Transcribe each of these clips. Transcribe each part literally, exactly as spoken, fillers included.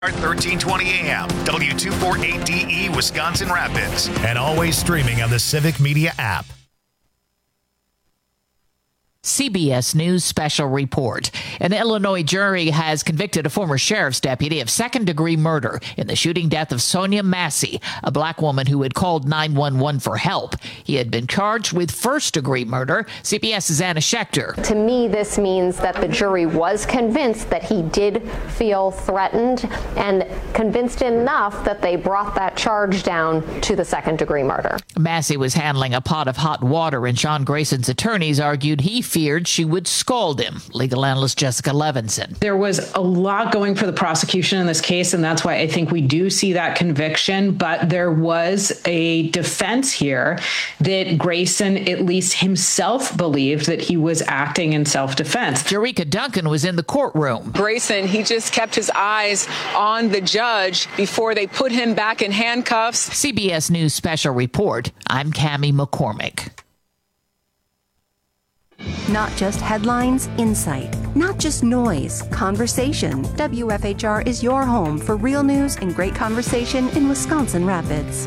thirteen twenty A M, W two forty-eight D E, Wisconsin Rapids, and always streaming on the Civic Media app. C B S News special report. An Illinois jury has convicted a former sheriff's deputy of second-degree murder in the shooting death of Sonia Massey, a black woman who had called nine one one for help. He had been charged with first-degree murder. CBS's Anna Schechter. To me, this means that the jury was convinced that he did feel threatened and convinced enough that they brought that charge down to the second-degree murder. Massey was handling a pot of hot water, and Sean Grayson's attorneys argued he feared she would scald him. Legal analyst Jessica Levinson. There was a lot going for the prosecution in this case, and that's why I think we do see that conviction. But there was a defense here that Grayson, at least himself, believed that he was acting in self-defense. Jerika Duncan was in the courtroom. Grayson, he just kept his eyes on the judge before they put him back in handcuffs. C B S News special report. I'm Cammie McCormick. Not just headlines, insight. Not just noise, conversation. W F H R is your home for real news and great conversation in Wisconsin Rapids.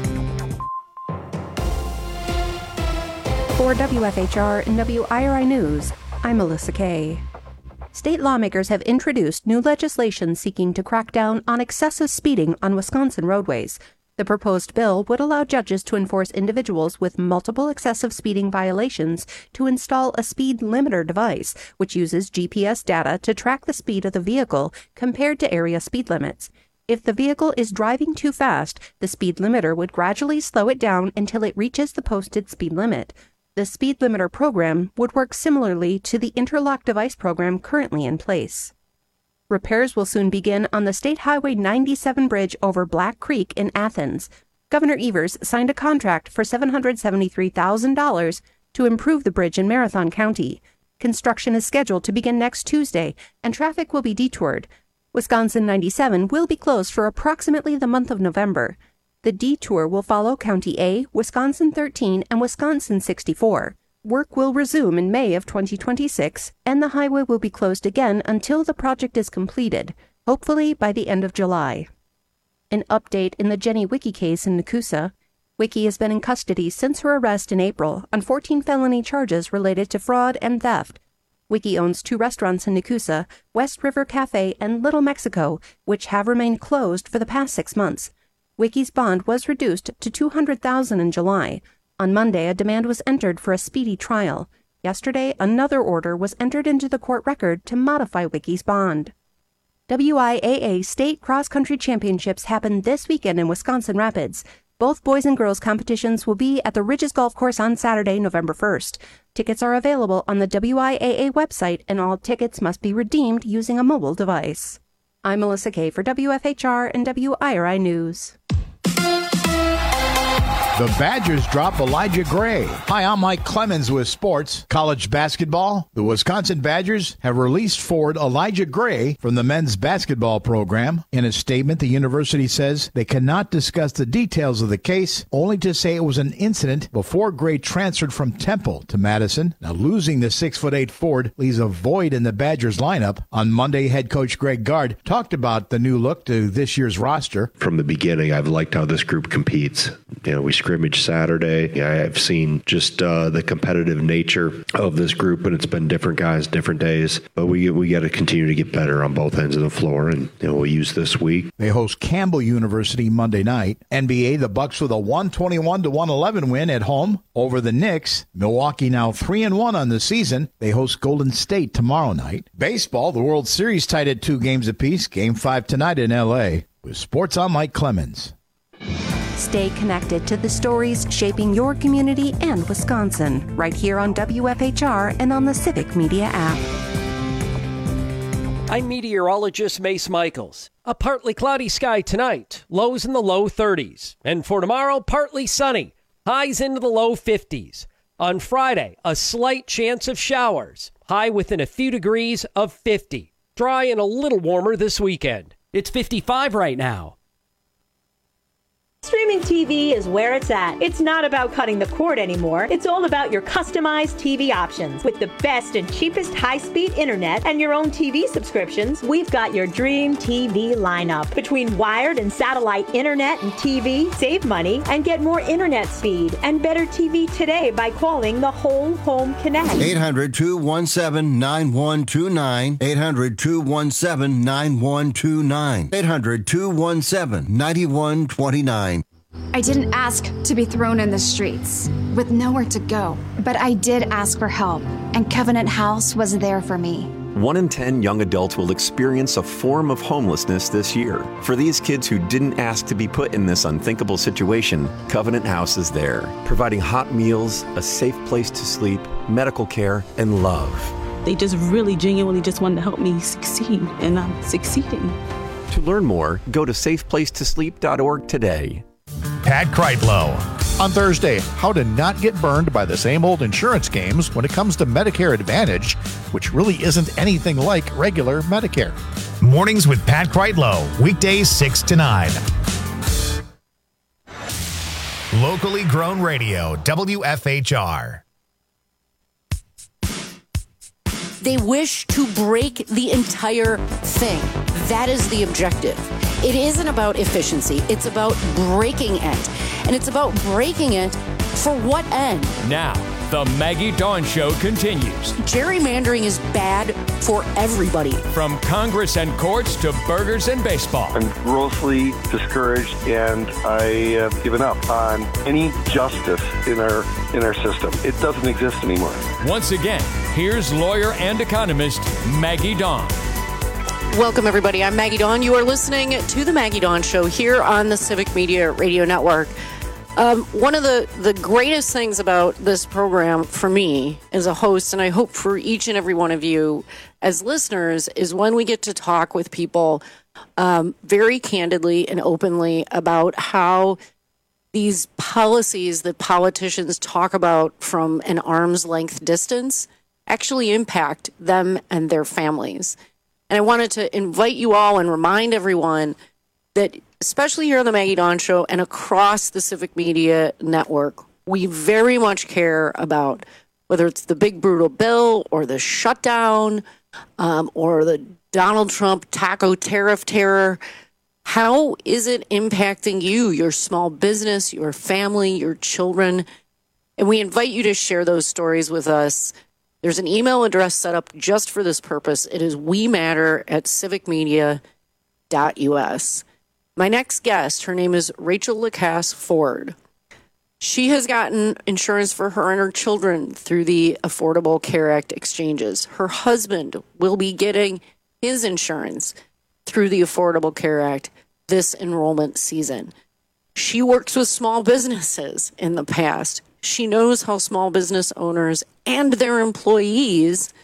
For W F H R and W I R I News, I'm Melissa Kay. State lawmakers have introduced new legislation seeking to crack down on excessive speeding on Wisconsin roadways. The proposed bill would allow judges to enforce individuals with multiple excessive speeding violations to install a speed limiter device, which uses G P S data to track the speed of the vehicle compared to area speed limits. If the vehicle is driving too fast, the speed limiter would gradually slow it down until it reaches the posted speed limit. The speed limiter program would work similarly to the interlock device program currently in place. Repairs will soon begin on the State Highway ninety-seven bridge over Black Creek in Athens. Governor Evers signed a contract for seven hundred seventy-three thousand dollars to improve the bridge in Marathon County. Construction is scheduled to begin next Tuesday, and traffic will be detoured. Wisconsin ninety-seven will be closed for approximately the month of November. The detour will follow County A, Wisconsin thirteen, and Wisconsin sixty-four. Work will resume in May of twenty twenty-six, and the highway will be closed again until the project is completed, hopefully by the end of July. An update in the Jenny Wicki case in Nekoosa. Wicki has been in custody since her arrest in April on fourteen felony charges related to fraud and theft. Wicki owns two restaurants in Nekoosa, West River Cafe and Little Mexico, which have remained closed for the past six months. Wicki's bond was reduced to two hundred thousand dollars in July. On Monday, a demand was entered for a speedy trial. Yesterday, another order was entered into the court record to modify Wicki's bond. W I A A State Cross Country Championships happen this weekend in Wisconsin Rapids. Both boys and girls competitions will be at the Ridges Golf Course on Saturday, November first. Tickets are available on the W I A A website, and all tickets must be redeemed using a mobile device. I'm Melissa Kay for W F H R and W I R I News. The Badgers drop Elijah Gray. Hi, I'm Mike Clemens with sports. College basketball. The Wisconsin Badgers have released forward Elijah Gray from the men's basketball program. In a statement, the university says they cannot discuss the details of the case, only to say it was an incident before Gray transferred from Temple to Madison. Now, losing the six foot eight forward leaves a void in the Badgers lineup. On Monday, head coach Greg Gard talked about the new look to this year's roster. From the beginning, I've liked how this group competes. You know, we scrimmage Saturday. I've seen just uh, the competitive nature of this group, and it's been different guys, different days. But we we got to continue to get better on both ends of the floor, and you know, we'll use this week. They host Campbell University Monday night. N B A, the Bucks with a one twenty-one to one eleven win at home over the Knicks. Milwaukee now three and one on the season. They host Golden State tomorrow night. Baseball, the World Series tied at two games apiece. Game five tonight in L A. With sports, I'm Mike Clemens. Stay connected to the stories shaping your community and Wisconsin, right here on W F H R and on the Civic Media app. I'm meteorologist Mace Michaels. A partly cloudy sky tonight, lows in the low thirties. And for tomorrow, partly sunny, highs into the low fifties. On Friday, a slight chance of showers, high within a few degrees of fifty. Dry and a little warmer this weekend. It's fifty-five right now. Streaming T V is where it's at. It's not about cutting the cord anymore. It's all about your customized T V options. With the best and cheapest high-speed internet and your own T V subscriptions, we've got your dream T V lineup. Between wired and satellite internet and T V, save money and get more internet speed and better T V today by calling the Whole Home Connect. eight hundred, two one seven, nine one two nine. eight hundred, two one seven, nine one two nine. eight hundred, two one seven, nine one two nine. I didn't ask to be thrown in the streets with nowhere to go, but I did ask for help, and Covenant House was there for me. One in ten young adults will experience a form of homelessness this year. For these kids who didn't ask to be put in this unthinkable situation, Covenant House is there, providing hot meals, a safe place to sleep, medical care, and love. They just really genuinely just wanted to help me succeed, and I'm succeeding. To learn more, go to safe place to sleep dot org today. Pat Kreitlow. On Thursday, how to not get burned by the same old insurance games when it comes to Medicare Advantage, which really isn't anything like regular Medicare. Mornings with Pat Kreitlow, weekdays six to nine. Locally grown radio, W F H R. They wish to break the entire thing. That is the objective. It isn't about efficiency. It's about breaking it. And it's about breaking it for what end? Now, the Maggie Dawn Show continues. Gerrymandering is bad for everybody. From Congress and courts to burgers and baseball. I'm grossly discouraged, and I have given up on any justice in our in our system. It doesn't exist anymore. Once again, here's lawyer and economist Maggie Dawn. Welcome, everybody. I'm Maggie Dawn. You are listening to the Maggie Dawn Show here on the Civic Media Radio Network. Um, one of the, the greatest things about this program for me as a host, and I hope for each and every one of you as listeners, is when we get to talk with people um, very candidly and openly about how these policies that politicians talk about from an arm's length distance actually impact them and their families. And I wanted to invite you all and remind everyone that, especially here on the Maggie Dawn Show and across the Civic Media Network, we very much care about whether it's the big brutal bill or the shutdown um, or the Donald Trump taco tariff terror. How is it impacting you, your small business, your family, your children? And we invite you to share those stories with us. There's an email address set up just for this purpose. It is we matter at civic media dot U S. My next guest, her name is Rachel Lacasse Ford. She has gotten insurance for her and her children through the Affordable Care Act exchanges. Her husband will be getting his insurance through the Affordable Care Act this enrollment season. She works with small businesses in the past. She knows how small business owners and their employees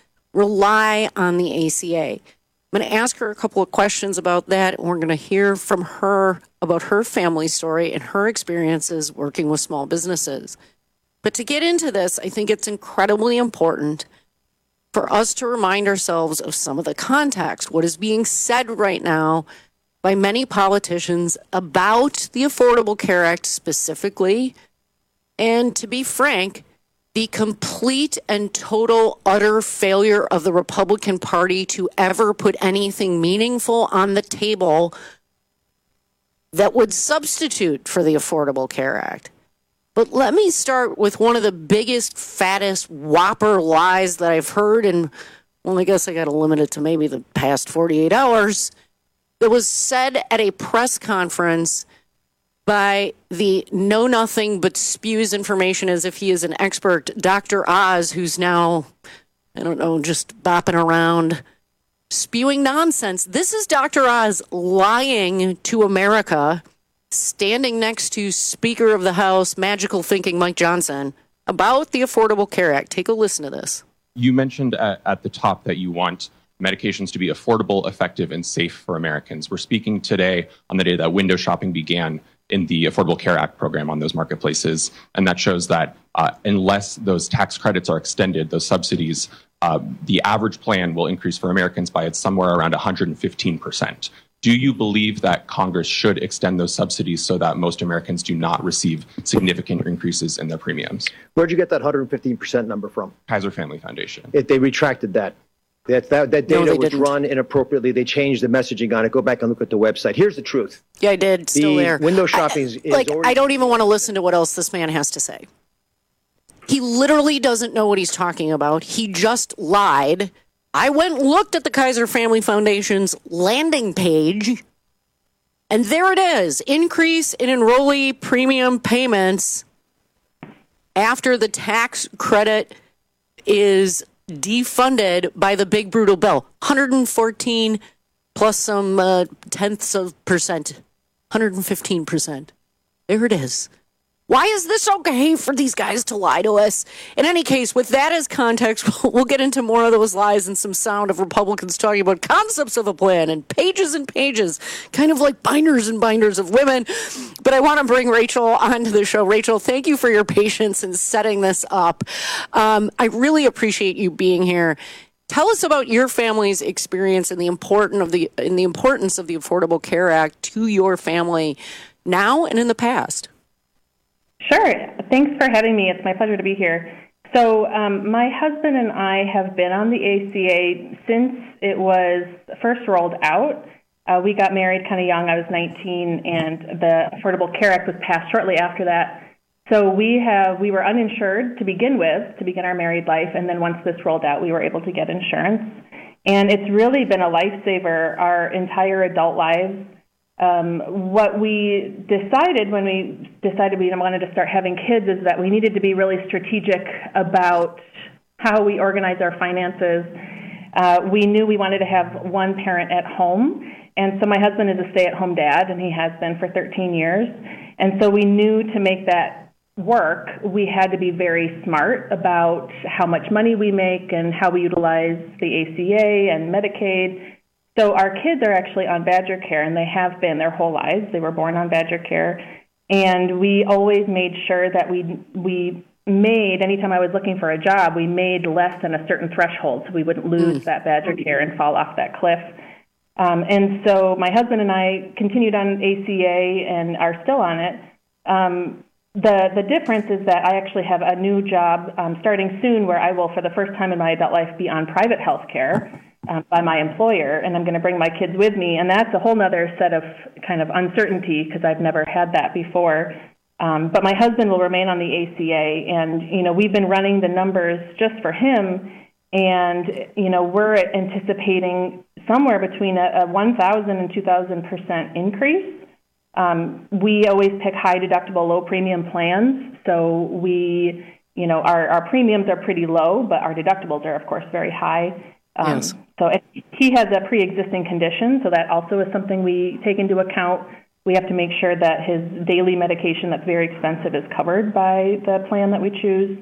rely on the A C A. I'm going to ask her a couple of questions about that, and we're going to hear from her about her family story and her experiences working with small businesses. But to get into this, I think it's incredibly important for us to remind ourselves of some of the context, what is being said right now by many politicians about the Affordable Care Act specifically, and to be frank, the complete and total utter failure of the Republican Party to ever put anything meaningful on the table that would substitute for the Affordable Care Act. But let me start with one of the biggest, fattest, whopper lies that I've heard, and well, I guess I got to limit it to maybe the past forty-eight hours. It was said at a press conference by the know-nothing but spews information as if he is an expert, Doctor Oz, who's now, I don't know, just bopping around, spewing nonsense. This is Doctor Oz lying to America, standing next to Speaker of the House, magical thinking Mike Johnson, about the Affordable Care Act. Take a listen to this. You mentioned at, at the top that you want medications to be affordable, effective, and safe for Americans. We're speaking today on the day that window shopping began in the Affordable Care Act program on those marketplaces. And that shows that uh, unless those tax credits are extended, those subsidies, uh, the average plan will increase for Americans by somewhere around one hundred fifteen percent. Do you believe that Congress should extend those subsidies so that most Americans do not receive significant increases in their premiums? Where'd you get that one hundred fifteen percent number from? Kaiser Family Foundation. It, they retracted that. That, that, that data no, was didn't. run inappropriately. They changed the messaging on it. Go back and look at the website. Here's the truth. Yeah, I did. Still the there. Window shopping is like, already- I don't even want to listen to what else this man has to say. He literally doesn't know what he's talking about. He just lied. I went and looked at the Kaiser Family Foundation's landing page, and there it is. Increase in enrollee premium payments after the tax credit is defunded by the big brutal bill. one hundred fourteen plus some uh, tenths of percent. one hundred fifteen percent. There it is. Why is this okay for these guys to lie to us? In any case, with that as context, we'll get into more of those lies and some sound of Republicans talking about concepts of a plan and pages and pages, kind of like binders and binders of women. But I want to bring Rachel onto the show. Rachel, thank you for your patience in setting this up. Um, I really appreciate you being here. Tell us about your family's experience and the important of the in the importance of the Affordable Care Act to your family now and in the past. Sure. Thanks for having me. It's my pleasure to be here. So um, my husband and I have been on the A C A since it was first rolled out. Uh, we got married kind of young. I was nineteen, and the Affordable Care Act was passed shortly after that. So we have we were uninsured to begin with, to begin our married life, and then once this rolled out, we were able to get insurance. And it's really been a lifesaver our entire adult lives. Um, what we decided when we decided we wanted to start having kids is that we needed to be really strategic about how we organize our finances. Uh, we knew we wanted to have one parent at home, and so my husband is a stay-at-home dad, and he has been for thirteen years. And so we knew to make that work, we had to be very smart about how much money we make and how we utilize the A C A and Medicaid. So our kids are actually on Badger Care, and they have been their whole lives. They were born on Badger Care. And we always made sure that we we made, anytime I was looking for a job, we made less than a certain threshold so we wouldn't lose mm. that Badger Care and fall off that cliff. Um, and so my husband and I continued on A C A and are still on it. Um, the the difference is that I actually have a new job um, starting soon where I will, for the first time in my adult life, be on private health care. Um, by my employer, and I'm going to bring my kids with me, and that's a whole nother set of kind of uncertainty because I've never had that before. Um, but my husband will remain on the A C A, and you know we've been running the numbers just for him, and you know we're anticipating somewhere between a, a one thousand and two thousand percent increase. Um, we always pick high deductible, low premium plans, so we, you know, our, our premiums are pretty low, but our deductibles are of course very high. Um, yes. So if he has a pre-existing condition, so that also is something we take into account. We have to make sure that his daily medication that's very expensive is covered by the plan that we choose.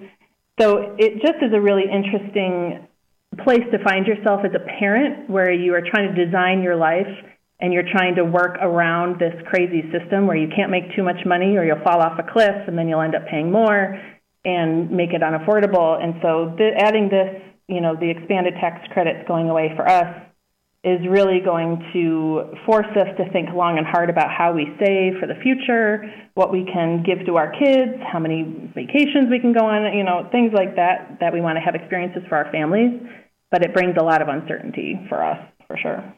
So it just is a really interesting place to find yourself as a parent where you are trying to design your life and you're trying to work around this crazy system where you can't make too much money or you'll fall off a cliff and then you'll end up paying more and make it unaffordable. And so th- adding this, you know, the expanded tax credits going away for us is really going to force us to think long and hard about how we save for the future, what we can give to our kids, how many vacations we can go on, you know, things like that, that we want to have experiences for our families. But it brings a lot of uncertainty for us, for sure.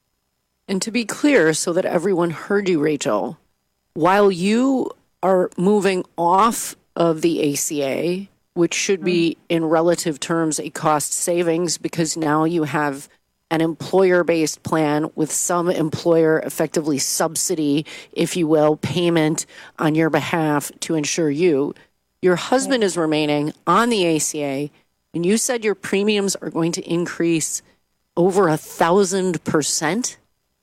And to be clear, so that everyone heard you, Rachel, while you are moving off of the A C A, which should be, in relative terms, a cost savings because now you have an employer-based plan with some employer effectively subsidy, if you will, payment on your behalf to insure you. Your husband is remaining on the A C A, and you said your premiums are going to increase over a thousand percent?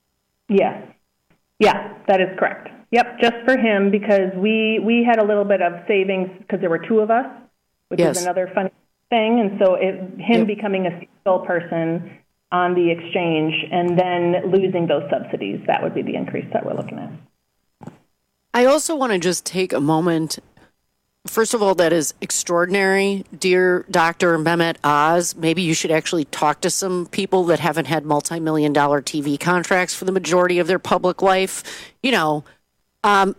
Yes. Yeah, that is correct. Yep, just for him because we, we had a little bit of savings because there were two of us, which yes. is another funny thing. And so it, him yep. becoming a single person on the exchange and then losing those subsidies, that would be the increase that we're looking at. I also want to just take a moment First of all, that is extraordinary. Dear Doctor Mehmet Oz, maybe you should actually talk to some people that haven't had multi-million dollar T V contracts for the majority of their public life. You know, um,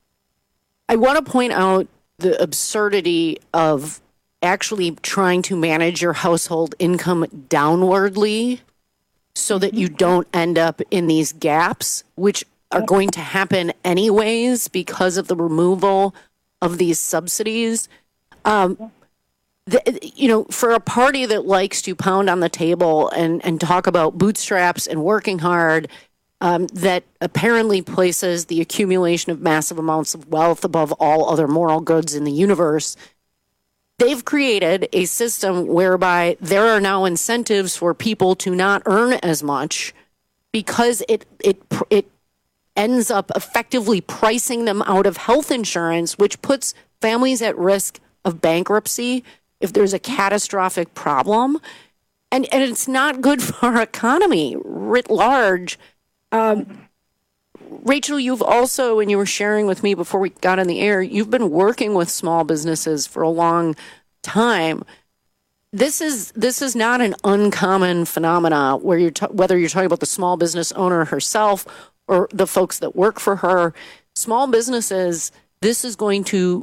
I want to point out the absurdity of actually trying to manage your household income downwardly so that you don't end up in these gaps, which are going to happen anyways because of the removal of these subsidies. Um, the, you know, for a party that likes to pound on the table and, and talk about bootstraps and working hard, um, that apparently places the accumulation of massive amounts of wealth above all other moral goods in the universe, they've created a system whereby there are now incentives for people to not earn as much because it it it ends up effectively pricing them out of health insurance, which puts families at risk of bankruptcy if there's a catastrophic problem. And, and it's not good for our economy writ large. Um, Rachel, you've also, and you were sharing with me before we got on the air, you've been working with small businesses for a long time. This is this is not an uncommon phenomena where you're ta- whether you're talking about the small business owner herself or the folks that work for her. Small businesses, this is going to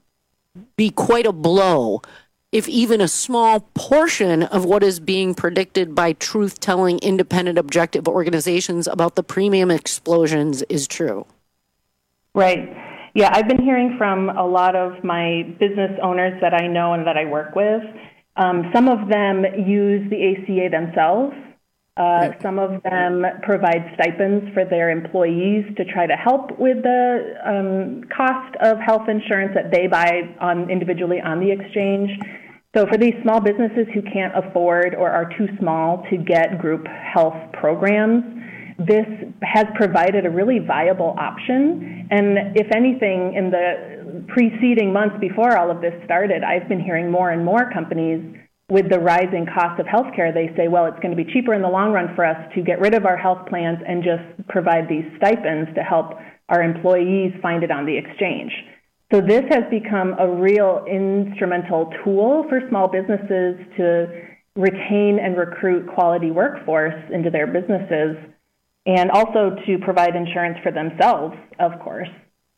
be quite a blow if even a small portion of what is being predicted by truth-telling, independent, objective organizations about the premium explosions is true. Right. Yeah, I've been hearing from a lot of my business owners that I know and that I work with. Um, some of them use the A C A themselves. Uh, some of them provide stipends for their employees to try to help with the um, cost of health insurance that they buy on individually on the exchange. So for these small businesses who can't afford or are too small to get group health programs, this has provided a really viable option. And if anything, in the preceding months before all of this started, I've been hearing more and more companies with the rising cost of healthcare, they say, well, it's going to be cheaper in the long run for us to get rid of our health plans and just provide these stipends to help our employees find it on the exchange. So this has become a real instrumental tool for small businesses to retain and recruit quality workforce into their businesses, and also to provide insurance for themselves, of course.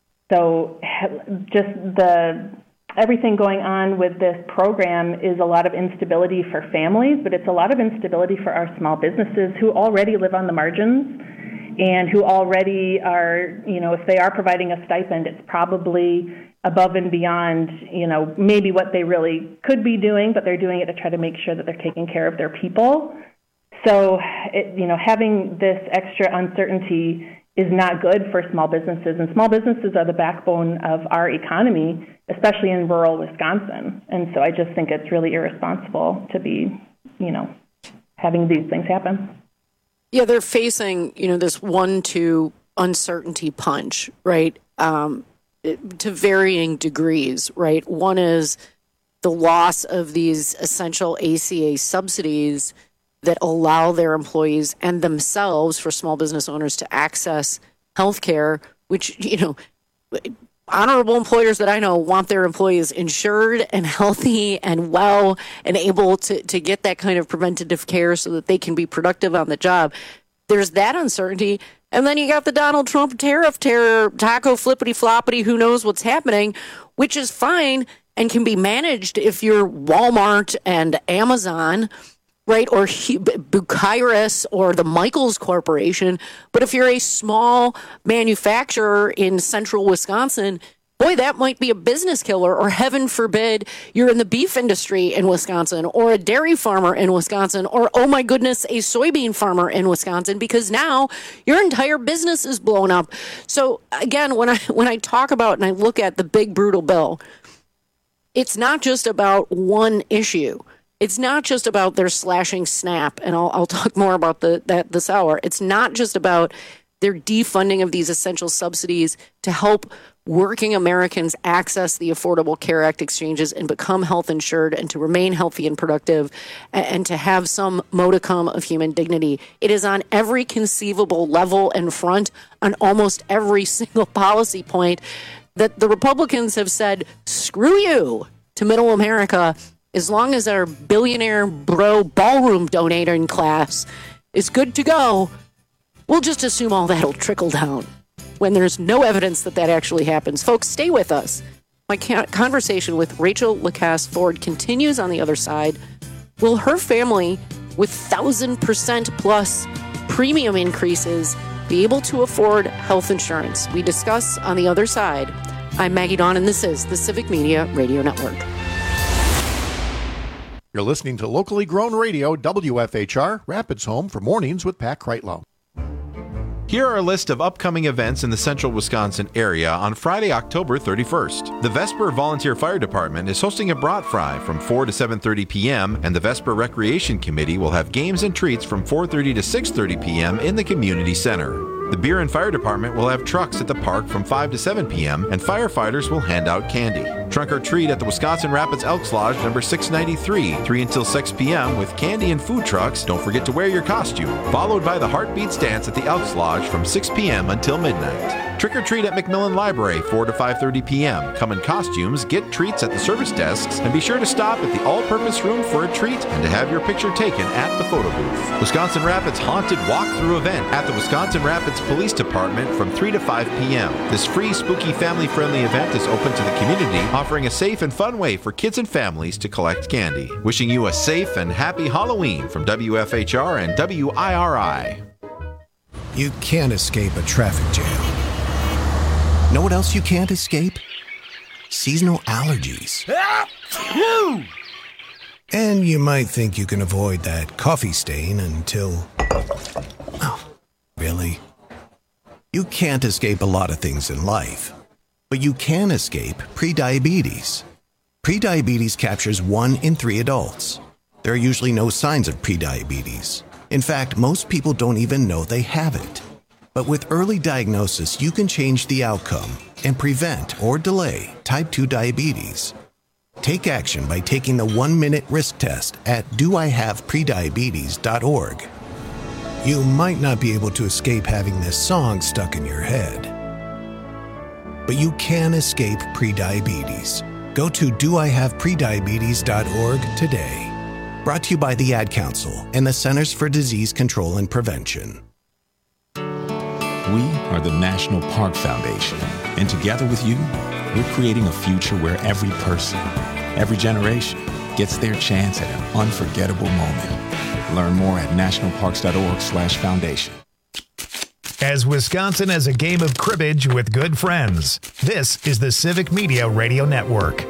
So just the everything going on with this program is a lot of instability for families, but it's a lot of instability for our small businesses who already live on the margins and who already are, you know, if they are providing a stipend, it's probably above and beyond, you know, maybe what they really could be doing, but they're doing it to try to make sure that they're taking care of their people. So, it, you know, having this extra uncertainty is not good for small businesses, and small businesses are the backbone of our economy, especially in rural Wisconsin. And so I just think it's really irresponsible to be, you know, having these things happen. Yeah, they're facing, you know, this one-two uncertainty punch, right, um, it, to varying degrees, right? One is the loss of these essential A C A subsidies that allow their employees and themselves, for small business owners, to access health care, which, you know, honorable employers that I know want their employees insured and healthy and well and able to, to get that kind of preventative care so that they can be productive on the job. There's that uncertainty. And then you got the Donald Trump tariff terror, taco flippity floppity, who knows what's happening, which is fine and can be managed if you're Walmart and Amazon, right, or Bucyrus or the Michaels Corporation. But if you're a small manufacturer in central Wisconsin, boy, that might be a business killer. Or heaven forbid, you're in the beef industry in Wisconsin, or a dairy farmer in Wisconsin, or, oh my goodness, a soybean farmer in Wisconsin, because now your entire business is blown up. So again, when I when I talk about and I look at the big brutal bill, it's not just about one issue. It's not just about their slashing SNAP, and I'll, I'll talk more about the, that this hour. It's not just about their defunding of these essential subsidies to help working Americans access the Affordable Care Act exchanges and become health insured and to remain healthy and productive and, and to have some modicum of human dignity. It is on every conceivable level and front, on almost every single policy point, that the Republicans have said, screw you to middle America. As long as our billionaire bro ballroom donating class is good to go, we'll just assume all that'll trickle down when there's no evidence that that actually happens. Folks, stay with us. My conversation with Rachel Lacasse Ford continues on the other side. Will her family, with one thousand percent plus premium increases, be able to afford health insurance? We discuss on the other side. I'm Maggie Dawn, and this is the Civic Media Radio Network. You're listening to locally grown radio, W F H R, Rapids Home for Mornings with Pat Kreitlow. Here are a list of upcoming events in the central Wisconsin area on Friday, October thirty-first. The Vesper Volunteer Fire Department is hosting a brat fry from four to seven thirty p.m., and the Vesper Recreation Committee will have games and treats from four thirty to six thirty p.m. in the community center. The Beer and Fire Department will have trucks at the park from five to seven p.m., and firefighters will hand out candy. Trunk or treat at the Wisconsin Rapids Elks Lodge number six ninety-three, three until six p.m. with candy and food trucks. Don't forget to wear your costume. Followed by the Heartbeats Dance at the Elks Lodge from six p.m. until midnight. Trick or treat at McMillan Library, four to five thirty p.m. Come in costumes, get treats at the service desks, and be sure to stop at the all-purpose room for a treat and to have your picture taken at the photo booth. Wisconsin Rapids Haunted Walkthrough event at the Wisconsin Rapids Police Department from three to five p.m. This free, spooky, family-friendly event is open to the community, offering a safe and fun way for kids and families to collect candy. Wishing you a safe and happy Halloween from W F H R and W I R I. You can't escape a traffic jam. Know what else you can't escape? Seasonal allergies. And you might think you can avoid that coffee stain until... Oh, really? You can't escape a lot of things in life, but you can escape prediabetes. Prediabetes captures one in three adults. There are usually no signs of prediabetes. In fact, most people don't even know they have it. But with early diagnosis, you can change the outcome and prevent or delay type two diabetes. Take action by taking the one-minute risk test at do I have prediabetes dot org. You might not be able to escape having this song stuck in your head, but you can escape prediabetes. Go to do I have prediabetes dot org today. Brought to you by the Ad Council and the Centers for Disease Control and Prevention. We are the National Park Foundation, and together with you, we're creating a future where every person, every generation, gets their chance at an unforgettable moment. Learn more at national parks dot org slash foundation. As Wisconsin as a game of cribbage with good friends, this is the Civic Media Radio Network.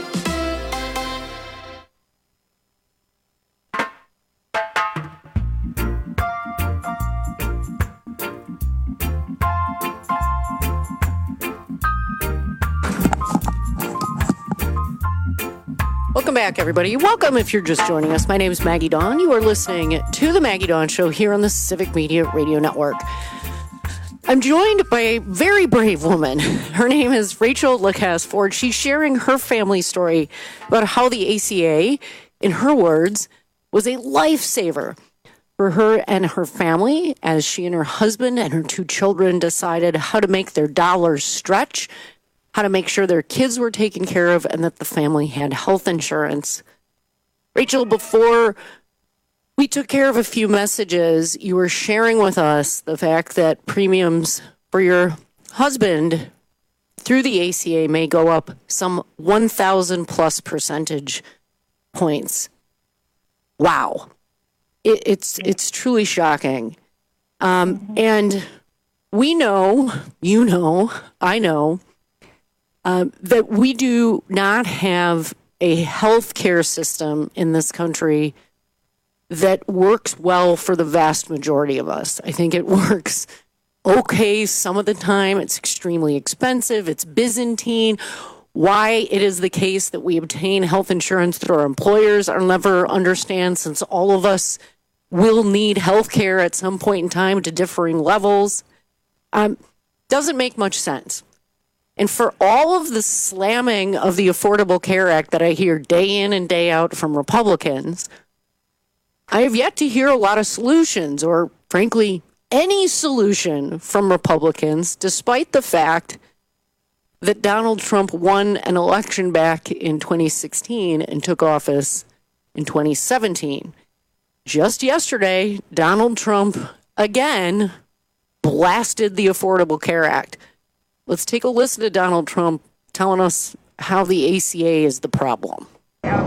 Welcome back, everybody. Welcome if you're just joining us. My name is Maggie Dawn. You are listening to the Maggie Dawn Show here on the Civic Media Radio Network. I'm joined by a very brave woman. Her name is Rachel Lacasse Ford. She's sharing her family story about how the A C A, in her words, was a lifesaver for her and her family as she and her husband and her two children decided how to make their dollars stretch, how to make sure their kids were taken care of, and that the family had health insurance. Rachel, before we took care of a few messages, you were sharing with us the fact that premiums for your husband through the A C A may go up some one thousand plus percentage points. Wow. It, it's, it's truly shocking. Um, and we know, you know, I know, Uh, that we do not have a health care system in this country that works well for the vast majority of us. I think it works okay some of the time. It's extremely expensive. It's Byzantine. Why it is the case that we obtain health insurance through our employers, I'll never understand, since all of us will need health care at some point in time to differing levels. Um, doesn't make much sense. And for all of the slamming of the Affordable Care Act that I hear day in and day out from Republicans, I have yet to hear a lot of solutions, or frankly, any solution from Republicans, despite the fact that Donald Trump won an election back in twenty sixteen and took office in twenty seventeen. Just yesterday, Donald Trump again blasted the Affordable Care Act. Let's take a listen to Donald Trump telling us how the A C A is the problem. We have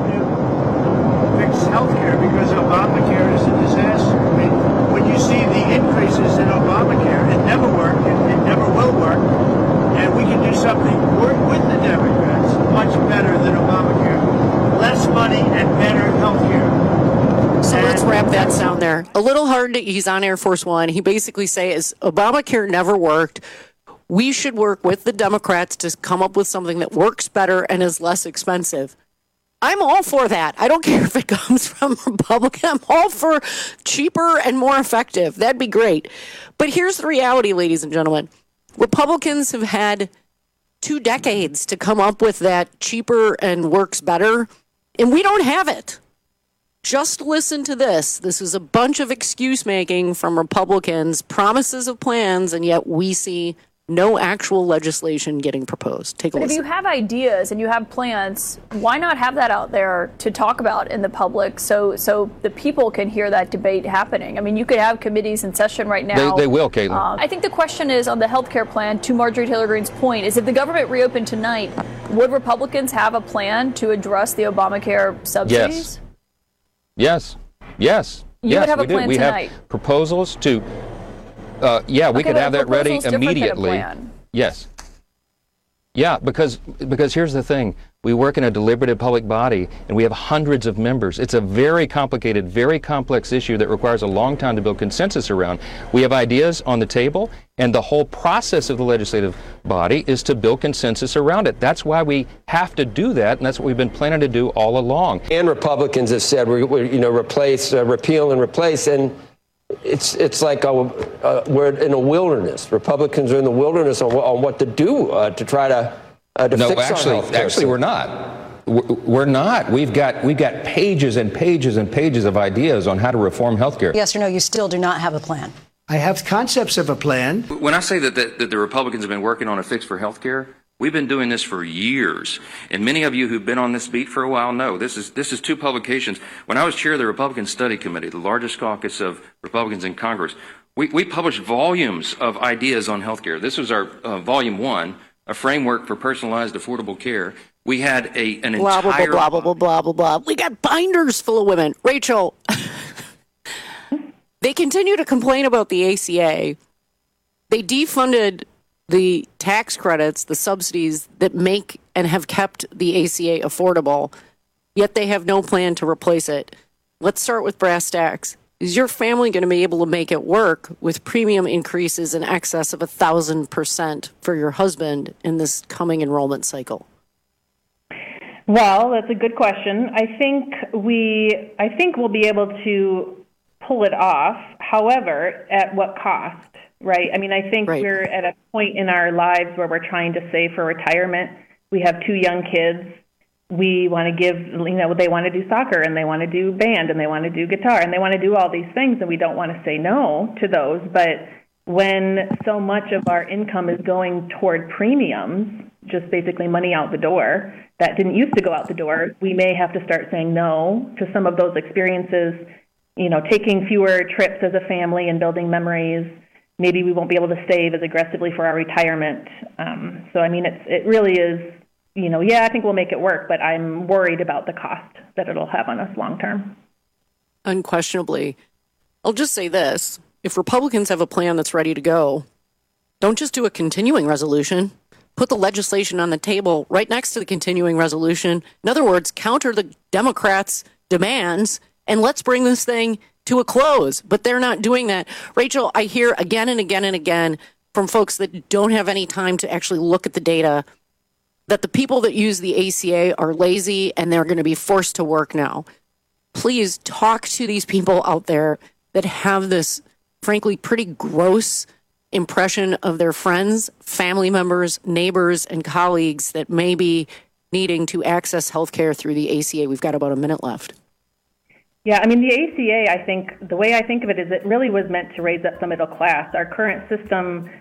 to fix health care because Obamacare is a disaster. I mean, when you see the increases in Obamacare, it never worked, it, it never will work, and we can do something work with the Democrats much better than Obamacare. Less money and better health care. So let's wrap that sound there. A little hard to, he's on Air Force One. He basically says Obamacare never worked. We should work with the Democrats to come up with something that works better and is less expensive. I'm all for that. I don't care if it comes from Republican. I'm all for cheaper and more effective. That'd be great. But here's the reality, ladies and gentlemen. Republicans have had two decades to come up with that cheaper and works better, and we don't have it. Just listen to this. This is a bunch of excuse making from Republicans, promises of plans, and yet we see no actual legislation getting proposed. Take a but listen. If you have ideas and you have plans, why not have that out there to talk about in the public so so the people can hear that debate happening? I mean, you could have committees in session right now. They, they will, Caitlin. Um, I think the question is on the health care plan, to Marjorie Taylor Greene's point, is if the government reopened tonight, would Republicans have a plan to address the Obamacare subsidies? Yes. Yes. Yes. You yes, would have we a plan do. We tonight. have proposals to, uh, yeah, we Okay, could but have a that ready proposal's different than a immediately. plan. Yes. Yeah, because because here's the thing. We work in a deliberative public body, and we have hundreds of members. It's a very complicated, very complex issue that requires a long time to build consensus around. We have ideas on the table, and the whole process of the legislative body is to build consensus around it. That's why we have to do that, and that's what we've been planning to do all along. And Republicans have said, we're, we're you know, replace, uh, repeal and replace, and it's it's like a, uh, we're in a wilderness. Republicans are in the wilderness on, on what to do uh, to try to Uh, to no, fix actually, our healthcare actually, system. we're not. We're, we're not. We've got we've got pages and pages and pages of ideas on how to reform healthcare. Yes or no? You still do not have a plan. I have concepts of a plan. When I say that the, that the Republicans have been working on a fix for health care, we've been doing this for years. And many of you who've been on this beat for a while know this is this is two publications. When I was chair of the Republican Study Committee, the largest caucus of Republicans in Congress, we, we published volumes of ideas on health care. This was our uh, volume one, a framework for personalized affordable care. We had a an blah, entire blah, blah, blah, blah, blah, blah. We got binders full of women. Rachel, they continue to complain about the A C A. They defunded the tax credits, the subsidies that make and have kept the A C A affordable, yet they have no plan to replace it. Let's start with brass tacks. Is your family going to be able to make it work with premium increases in excess of a thousand percent for your husband in this coming enrollment cycle? Well, that's a good question. I think we, I think we'll be able to pull it off. However, at what cost, right? I mean, I think right. we're at a point in our lives where we're trying to save for retirement. We have two young kids. We want to give, you know, they want to do soccer and they want to do band and they want to do guitar and they want to do all these things, and we don't want to say no to those. But when so much of our income is going toward premiums, just basically money out the door, that didn't used to go out the door, we may have to start saying no to some of those experiences, you know, taking fewer trips as a family and building memories. Maybe we won't be able to save as aggressively for our retirement. Um, so, I mean, it's it really is, you know, yeah, I think we'll make it work, but I'm worried about the cost that it'll have on us long term. Unquestionably. I'll just say this. If Republicans have a plan that's ready to go, don't just do a continuing resolution. Put the legislation on the table right next to the continuing resolution. In other words, counter the Democrats' demands, and let's bring this thing to a close. But they're not doing that. Rachel, I hear again and again and again from folks that don't have any time to actually look at the data that the people that use the A C A are lazy and they're going to be forced to work now. Please talk to these people out there that have this, frankly, pretty gross impression of their friends, family members, neighbors, and colleagues that may be needing to access health care through the A C A. We've got about a minute left. Yeah, I mean, the A C A, I think, the way I think of it is it really was meant to raise up the middle class. Our current system,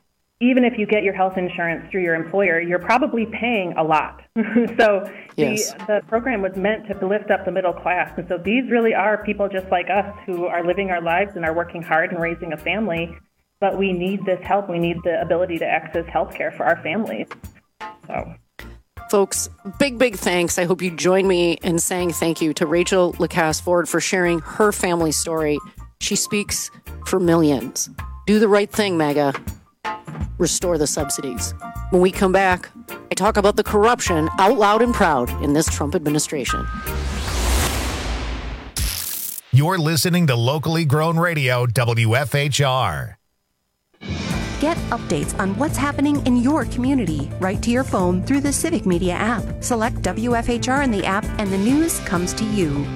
even if you get your health insurance through your employer, you're probably paying a lot. so yes. the, the program was meant to lift up the middle class. And so these really are people just like us who are living our lives and are working hard and raising a family. But we need this help. We need the ability to access health care for our families. So, folks, big, big thanks. I hope you join me in saying thank you to Rachel Lacasse Ford for sharing her family story. She speaks for millions. Do the right thing, MAGA. Restore the subsidies. When we come back, I talk about the corruption out loud and proud in this Trump administration. You're listening to Locally Grown Radio, W F H R. Get updates on what's happening in your community right to your phone through the Civic Media app. Select W F H R in the app and the news comes to you.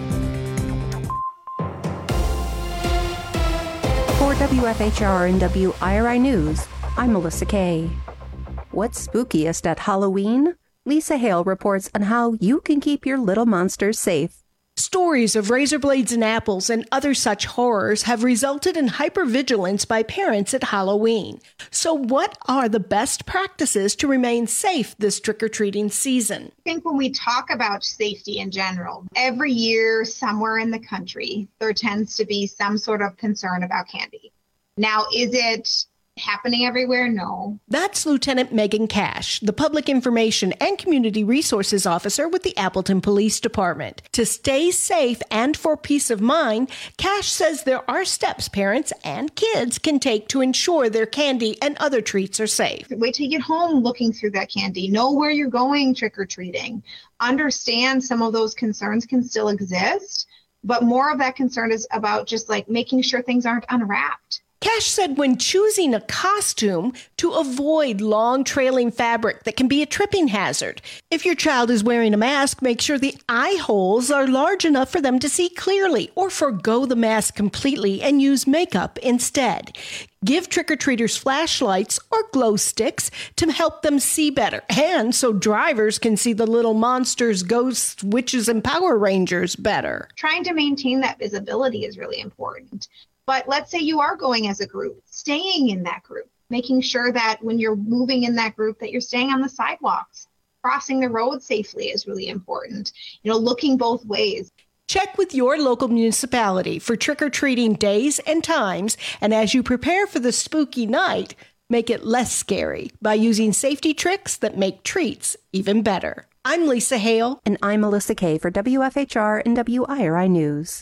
For W F H R and W I R I News, I'm Melissa Kay. What's spookiest at Halloween? Lisa Hale reports on how you can keep your little monsters safe. Stories of razor blades and apples and other such horrors have resulted in hypervigilance by parents at Halloween. So what are the best practices to remain safe this trick-or-treating season? I think when we talk about safety in general, every year somewhere in the country, there tends to be some sort of concern about candy. Now, is it happening everywhere? No. That's Lieutenant Megan Cash, the Public Information and Community Resources Officer with the Appleton Police Department. To stay safe and for peace of mind, Cash says there are steps parents and kids can take to ensure their candy and other treats are safe. Wait till you get home looking through that candy. Know where you're going trick-or-treating. Understand some of those concerns can still exist, but more of that concern is about just like making sure things aren't unwrapped. Cash said when choosing a costume to avoid long trailing fabric that can be a tripping hazard. If your child is wearing a mask, make sure the eye holes are large enough for them to see clearly, or forgo the mask completely and use makeup instead. Give trick-or-treaters flashlights or glow sticks to help them see better, and so drivers can see the little monsters, ghosts, witches, and Power Rangers better. Trying to maintain that visibility is really important. But let's say you are going as a group, staying in that group, making sure that when you're moving in that group that you're staying on the sidewalks. Crossing the road safely is really important. You know, looking both ways. Check with your local municipality for trick-or-treating days and times, and as you prepare for the spooky night, make it less scary by using safety tricks that make treats even better. I'm Lisa Hale. And I'm Melissa Kay for W F H R and W I R I News.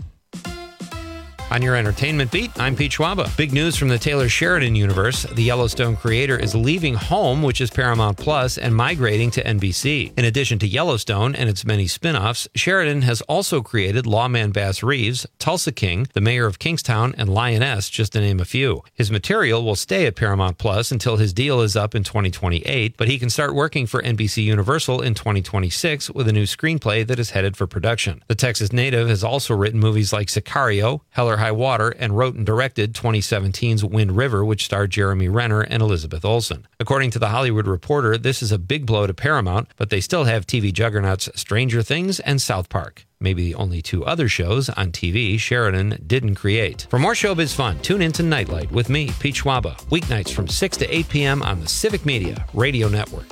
On your entertainment beat, I'm Pete Schwaba. Big news from the Taylor Sheridan universe. The Yellowstone creator is leaving Home, which is Paramount Plus, and migrating to N B C. In addition to Yellowstone and its many spin-offs, Sheridan has also created Lawman Bass Reeves, Tulsa King, The Mayor of Kingstown, and Lioness, just to name a few. His material will stay at Paramount Plus until his deal is up in twenty twenty-eight, but he can start working for N B C Universal in twenty twenty-six with a new screenplay that is headed for production. The Texas native has also written movies like Sicario, Hell or High Water, and wrote and directed twenty seventeen's Wind River, which starred Jeremy Renner and Elizabeth Olsen. According to The Hollywood Reporter, this is a big blow to Paramount, but they still have T V juggernauts Stranger Things and South Park. Maybe the only two other shows on T V Sheridan didn't create. For more showbiz fun, tune in to Nightlight with me, Pete Schwaba, weeknights from six to eight p.m. on the Civic Media Radio Network.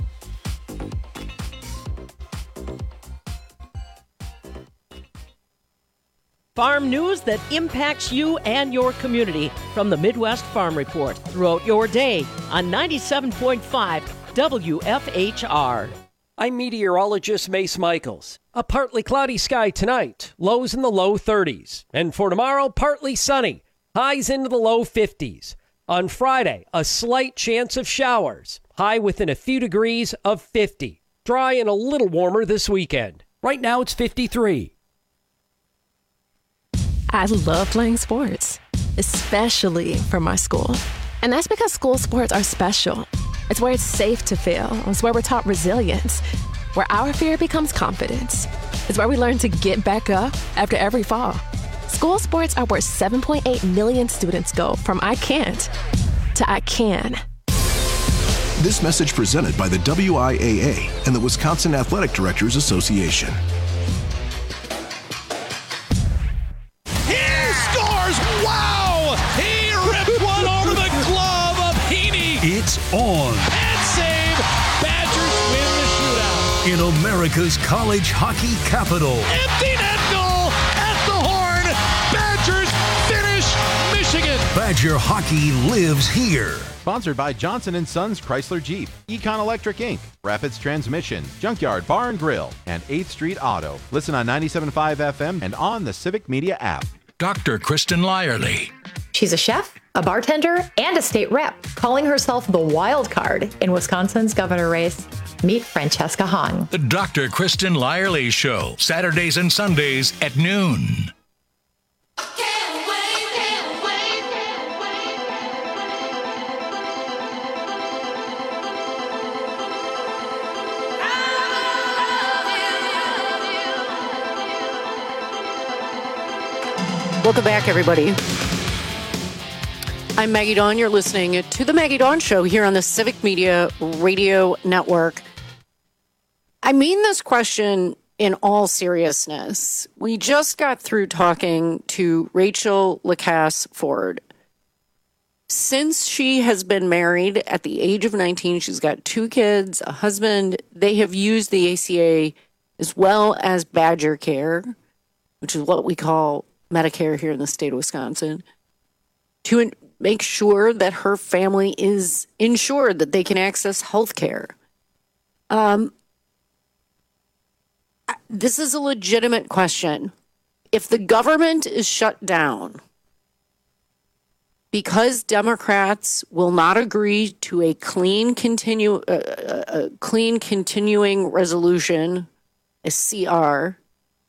Farm news that impacts you and your community from the Midwest Farm Report throughout your day on ninety-seven point five W F H R. I'm meteorologist Mace Michaels. A partly cloudy sky tonight, lows in the low thirties. And for tomorrow, partly sunny, highs into the low fifties. On Friday, a slight chance of showers, high within a few degrees of fifty. Dry and a little warmer this weekend. Right now it's fifty-three. I love playing sports, especially for my school. And that's because school sports are special. It's where it's safe to fail. It's where we're taught resilience, where our fear becomes confidence. It's where we learn to get back up after every fall. School sports are where seven point eight million students go from I can't to I can. This message presented by the W I A A and the Wisconsin Athletic Directors Association. Wow! He ripped one over the glove of Heaney. It's on. And save. Badgers win the shootout. In America's college hockey capital. Empty net goal at the horn. Badgers finish Michigan. Badger hockey lives here. Sponsored by Johnson and Sons Chrysler Jeep, Econ Electric Incorporated, Rapids Transmission, Junkyard Bar and Grill, and eighth Street Auto. Listen on ninety-seven point five F M and on the Civic Media app. Doctor Kristen Lyerly. She's a chef, a bartender, and a state rep, calling herself the wild card in Wisconsin's governor race. Meet Francesca Hahn. The Doctor Kristen Lyerly Show, Saturdays and Sundays at noon. Welcome back, everybody. I'm Maggie Dawn. You're listening to The Maggie Dawn Show here on the Civic Media Radio Network. I mean this question in all seriousness. We just got through talking to Rachel Lacasse Ford. Since she has been married at the age of nineteen, she's got two kids, a husband. They have used the A C A as well as Badger Care, which is what we call Medicare here in the state of Wisconsin, to make sure that her family is insured, that they can access health care. Um, this is a legitimate question. If the government is shut down because Democrats will not agree to a clean continue uh, a clean continuing resolution, a C R,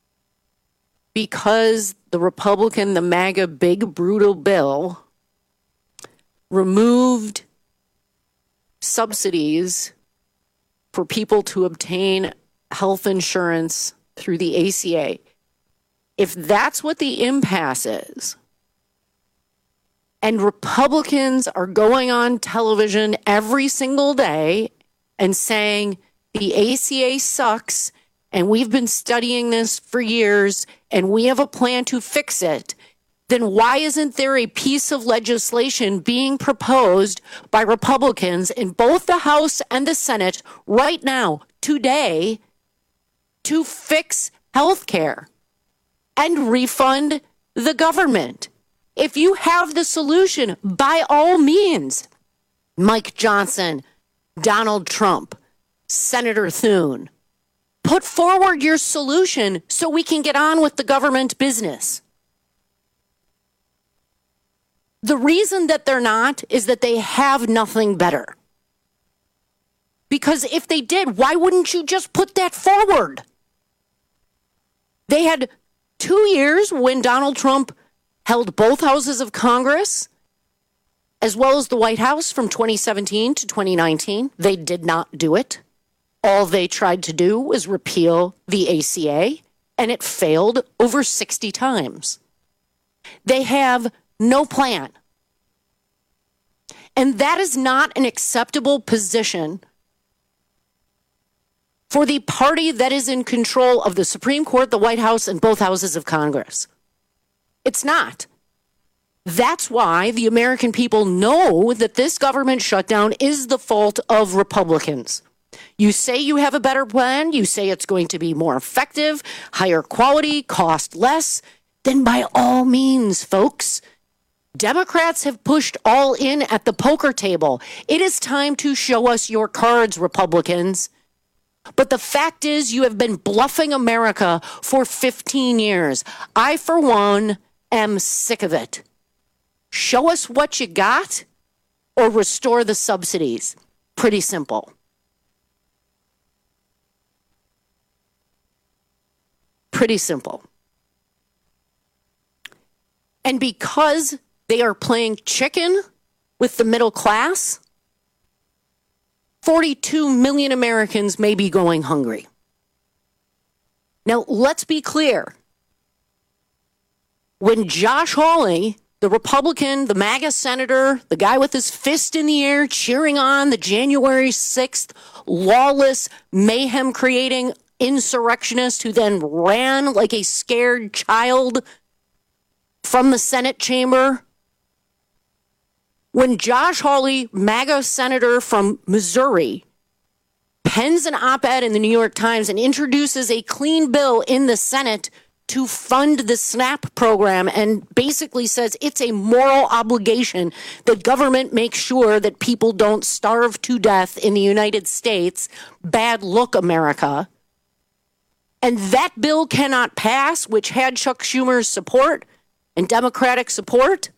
because the Republican, the MAGA big brutal bill removed subsidies for people to obtain health insurance through the A C A. If that's what the impasse is, and Republicans are going on television every single day and saying the A C A sucks and we've been studying this for years and we have a plan to fix it, then why isn't there a piece of legislation being proposed by Republicans in both the House and the Senate right now, today, to fix health care and refund the government? If you have the solution, by all means, Mike Johnson, Donald Trump, Senator Thune, put forward your solution so we can get on with the government business. The reason that they're not is that they have nothing better. Because if they did, why wouldn't you just put that forward? They had two years when Donald Trump held both houses of Congress, as well as the White House from twenty seventeen to twenty nineteen. They did not do it. All they tried to do was repeal the A C A, and it failed over sixty times. They have no plan. And that is not an acceptable position for the party that is in control of the Supreme Court, the White House, and both houses of Congress. It's not. That's why the American people know that this government shutdown is the fault of Republicans. You say you have a better plan, you say it's going to be more effective, higher quality, cost less, then by all means, folks, Democrats have pushed all in at the poker table. It is time to show us your cards, Republicans. But the fact is, you have been bluffing America for fifteen years. I, for one, am sick of it. Show us what you got or restore the subsidies. Pretty simple. Pretty simple. And because they are playing chicken with the middle class, forty-two million Americans may be going hungry. Now, let's be clear. When Josh Hawley, the Republican, the MAGA senator, the guy with his fist in the air cheering on the January sixth lawless, mayhem-creating insurrectionist who then ran like a scared child from the Senate chamber, when Josh Hawley, MAGA senator from Missouri, pens an op-ed in the New York Times and introduces a clean bill in the Senate to fund the SNAP program and basically says it's a moral obligation that government makes sure that people don't starve to death in the United States. Bad look, America. And that bill cannot pass, which had Chuck Schumer's support and Democratic support.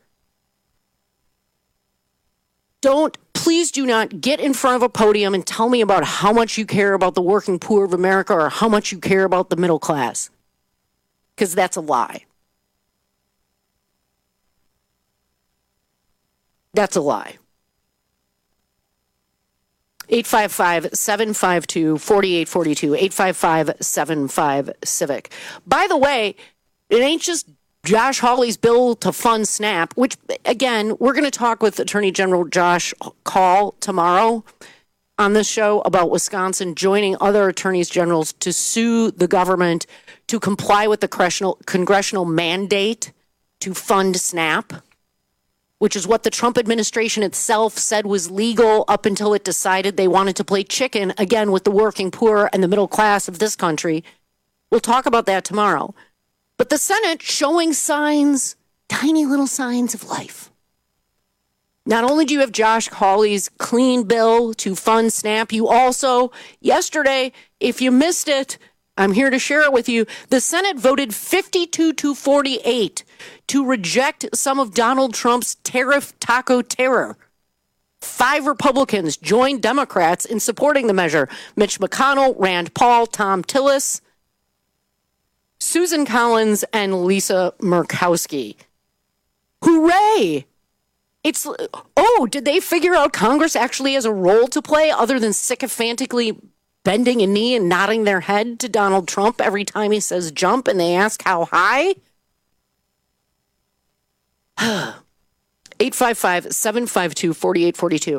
Don't, please do not get in front of a podium and tell me about how much you care about the working poor of America or how much you care about the middle class. Because that's a lie. That's a lie. eight five five, seven five two, four eight four two, eight five five, seven five, CIVIC. By the way, it ain't just Josh Hawley's bill to fund SNAP, which, again, we're going to talk with Attorney General Josh Kaul tomorrow on this show about Wisconsin joining other attorneys generals to sue the government to comply with the congressional, congressional mandate to fund SNAP, which is what the Trump administration itself said was legal up until it decided they wanted to play chicken again with the working poor and the middle class of this country. We'll talk about that tomorrow. But the Senate showing signs, tiny little signs of life. Not only do you have Josh Hawley's clean bill to fund SNAP, you also, yesterday, if you missed it, I'm here to share it with you, the Senate voted fifty-two to forty-eight to reject some of Donald Trump's tariff taco terror. Five Republicans joined Democrats in supporting the measure. Mitch McConnell, Rand Paul, Thom Tillis, Susan Collins, and Lisa Murkowski. Hooray! It's, oh, did they figure out Congress actually has a role to play other than sycophantically bending a knee and nodding their head to Donald Trump every time he says jump and they ask how high? eight five five, seven five two, four eight four two.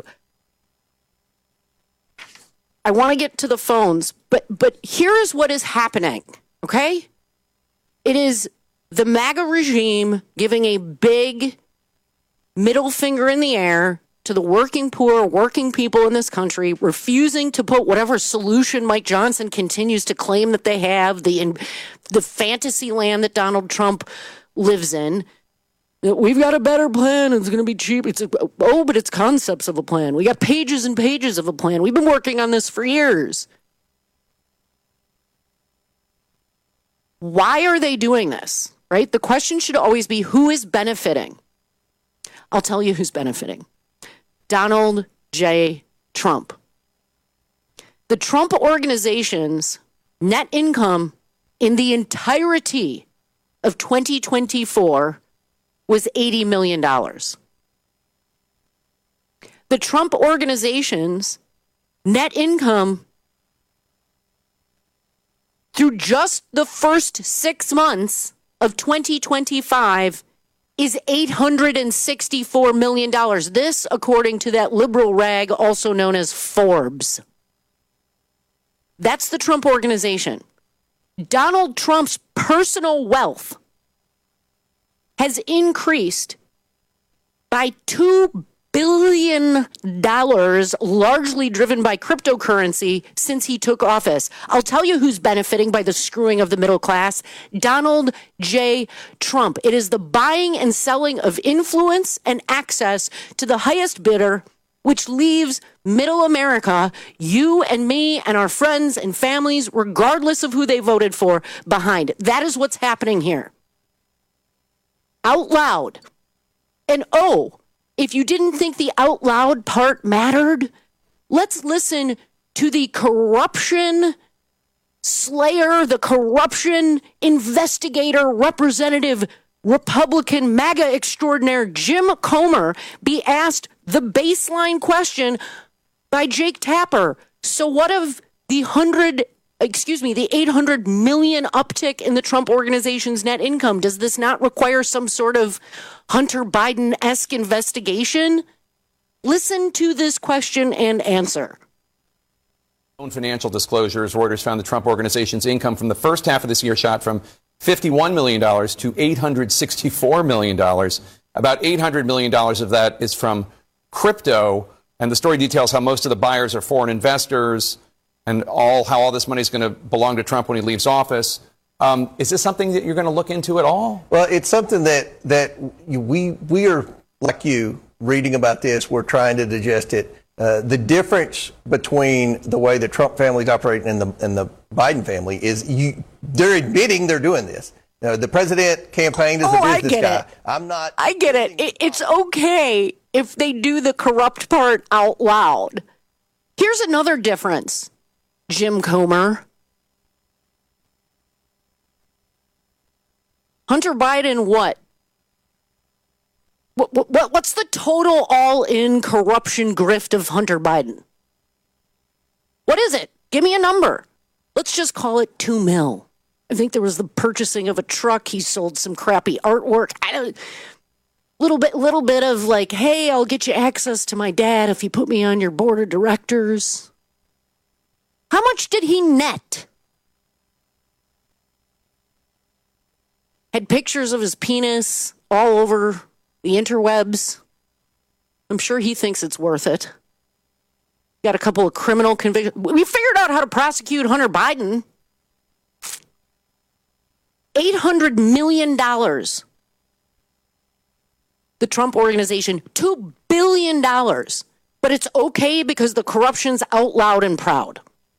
I want to get to the phones, but but here is what is happening, okay? It is the MAGA regime giving a big middle finger in the air to the working poor, working people in this country, refusing to put whatever solution Mike Johnson continues to claim that they have, the in, the fantasy land that Donald Trump lives in. We've got a better plan. It's going to be cheap. It's a, oh, but it's concepts of a plan. We got pages and pages of a plan. We've been working on this for years. Why are they doing this, right? The question should always be, who is benefiting? I'll tell you who's benefiting. Donald J. Trump. The Trump Organization's net income in the entirety of twenty twenty-four was eighty million dollars. The Trump Organization's net income through just the first six months of twenty twenty-five is eight hundred sixty-four million dollars. This, according to that liberal rag also known as Forbes. That's the Trump Organization. Donald Trump's personal wealth has increased by two billion dollars, largely driven by cryptocurrency, since he took office. I'll tell you who's benefiting by the screwing of the middle class. Donald J. Trump. It is the buying and selling of influence and access to the highest bidder, which leaves middle America, you and me and our friends and families, regardless of who they voted for, behind. That is what's happening here. Out loud. And oh, if you didn't think the out loud part mattered, let's listen to the corruption slayer, the corruption investigator, representative, Republican MAGA extraordinaire Jim Comer be asked the baseline question by Jake Tapper. So what of the hundred, excuse me, the eight hundred million uptick in the Trump Organization's net income? Does this not require some sort of Hunter Biden-esque investigation? Listen to this question and answer. Own financial disclosures, Reuters found the Trump Organization's income from the first half of this year shot from fifty-one million dollars to eight hundred sixty-four million dollars. About eight hundred million dollars of that is from crypto, and the story details how most of the buyers are foreign investors and all how all this money is going to belong to Trump when he leaves office. Um, is this something that you're going to look into at all? Well, it's something that that we we are, like you, reading about this. We're trying to digest it. Uh, the difference between the way the Trump family is operating and the and the Biden family is you they're admitting they're doing this. Uh, the president campaigned as oh, a business I get guy. It. I'm not. I get it. it. It's okay if they do the corrupt part out loud. Here's another difference, Jim Comer. Hunter Biden, what? What, what? What's the total all-in corruption grift of Hunter Biden? What is it? Give me a number. Let's just call it two mil. I think there was the purchasing of a truck. He sold some crappy artwork. I don't. Little bit, little bit of like, hey, I'll get you access to my dad if you put me on your board of directors. How much did he net? Had pictures of his penis all over the interwebs. I'm sure he thinks it's worth it. Got a couple of criminal convictions. We figured out how to prosecute Hunter Biden. eight hundred million dollars. The Trump Organization, two billion dollars. But it's okay because the corruption's out loud and proud.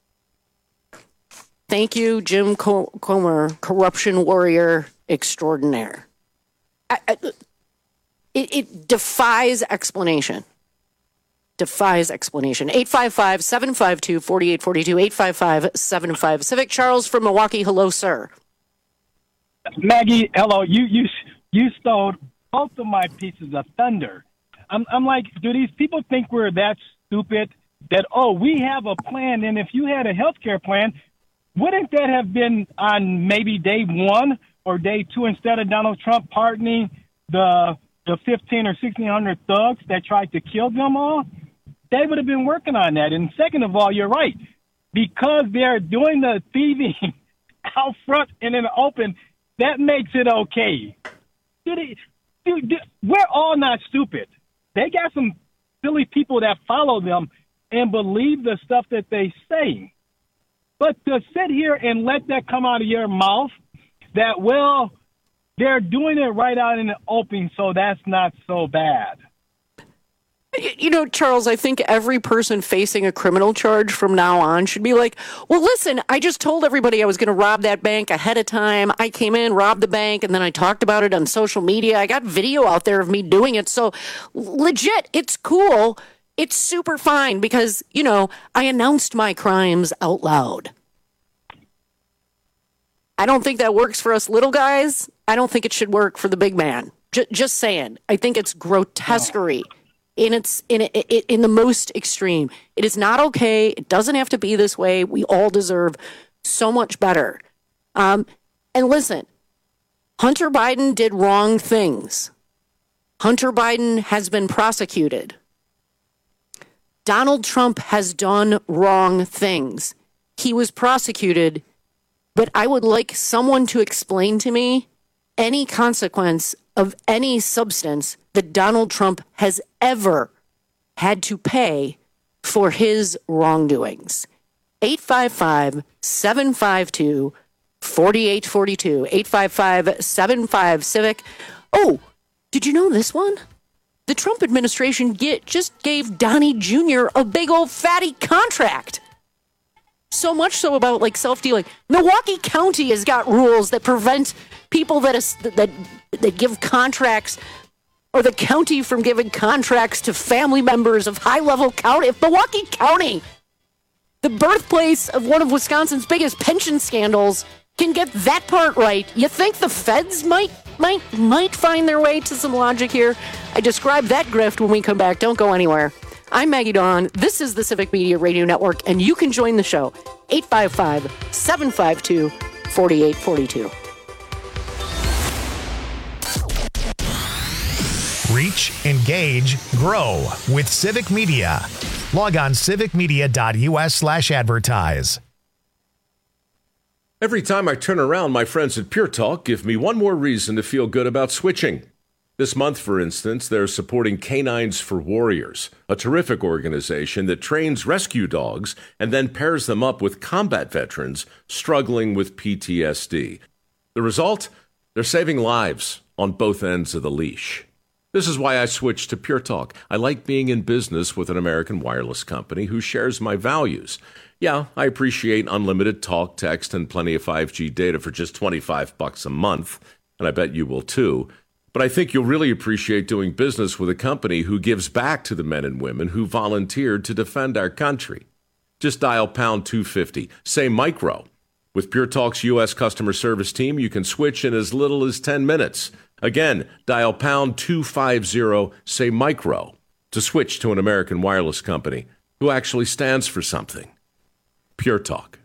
Thank you, Jim Comer, corruption warrior extraordinaire. I, I, it, it defies explanation. Defies explanation. eight five five, seven five two, four eight four two, eight five five, seven five Civic. Charles from Milwaukee, hello, sir. Maggie, hello. You you you stole both of my pieces of thunder. I'm I'm like, do these people think we're that stupid that, oh, we have a plan, and if you had a health care plan, wouldn't that have been on maybe day one or day two instead of Donald Trump pardoning the the fifteen or sixteen hundred thugs that tried to kill them all? They would have been working on that. And second of all, you're right. Because they're doing the thieving out front and in the open, that makes it okay. Dude, dude, dude, we're all not stupid. They got some silly people that follow them and believe the stuff that they say. But to sit here and let that come out of your mouth, that, well, they're doing it right out in the open, so that's not so bad. You know, Charles, I think every person facing a criminal charge from now on should be like, well, listen, I just told everybody I was going to rob that bank ahead of time. I came in, robbed the bank, and then I talked about it on social media. I got video out there of me doing it. So legit, it's cool. It's super fine because, you know, I announced my crimes out loud. I don't think that works for us little guys. I don't think it should work for the big man. J- just saying. I think it's grotesquerie. No. In its in it in the most extreme. It is not okay. It doesn't have to be this way. We all deserve so much better. Um, and listen, Hunter Biden did wrong things. Hunter Biden has been prosecuted. Donald Trump has done wrong things. He was prosecuted, but I would like someone to explain to me any consequence of any substance that Donald Trump has ever had to pay for his wrongdoings. eight five five, seven five two, four eight four two. eight five five, seven five Civic. Oh, did you know this one? The Trump administration get, just gave Donnie Junior a big old fatty contract. So much so about like self-dealing. Milwaukee County has got rules that prevent people that is, that that give contracts, or the county from giving contracts to family members of high-level county. If Milwaukee County, the birthplace of one of Wisconsin's biggest pension scandals, can get that part right, you think the feds might might might find their way to some logic here? I describe that grift when we come back. Don't go anywhere. I'm Maggie Dawn. This is the Civic Media Radio Network, and you can join the show. eight five five, seven five two, four eight four two. Reach, engage, grow with Civic Media. Log on civicmedia.us slash advertise. Every time I turn around, my friends at Pure Talk give me one more reason to feel good about switching. This month, for instance, they're supporting Canines for Warriors, a terrific organization that trains rescue dogs and then pairs them up with combat veterans struggling with P T S D. The result? They're saving lives on both ends of the leash. This is why I switched to Pure Talk. I like being in business with an American wireless company who shares my values. Yeah, I appreciate unlimited talk, text, and plenty of five G data for just twenty-five bucks a month, and I bet you will too. But I think you'll really appreciate doing business with a company who gives back to the men and women who volunteered to defend our country. Just dial pound two fifty, say micro. With Pure Talk's U S customer service team, you can switch in as little as ten minutes. Again, dial pound two fifty, say micro, to switch to an American wireless company who actually stands for something. Pure Talk.